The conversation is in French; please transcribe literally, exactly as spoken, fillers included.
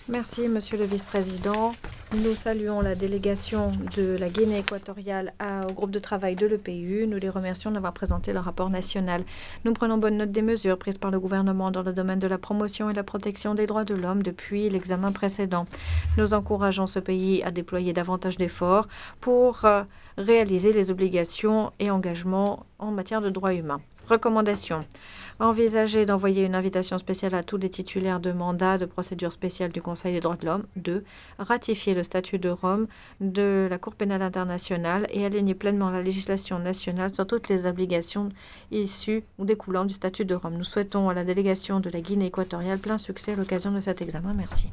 Merci, Monsieur le Vice-président. Nous saluons la délégation de la Guinée équatoriale à- au groupe de travail de l'E P U. Nous les remercions d'avoir présenté leur rapport national. Nous prenons bonne note des mesures prises par le gouvernement dans le domaine de la promotion et la protection des droits de l'homme depuis l'examen précédent. Nous encourageons ce pays à déployer davantage d'efforts pour euh, réaliser les obligations et engagements en matière de droits humains. Recommandations. Envisager d'envoyer une invitation spéciale à tous les titulaires de mandats de procédure spéciale du Conseil des droits de l'homme. deux. Ratifier le statut de Rome de la Cour pénale internationale et aligner pleinement la législation nationale sur toutes les obligations issues ou découlant du statut de Rome. Nous souhaitons à la délégation de la Guinée équatoriale plein succès à l'occasion de cet examen. Merci.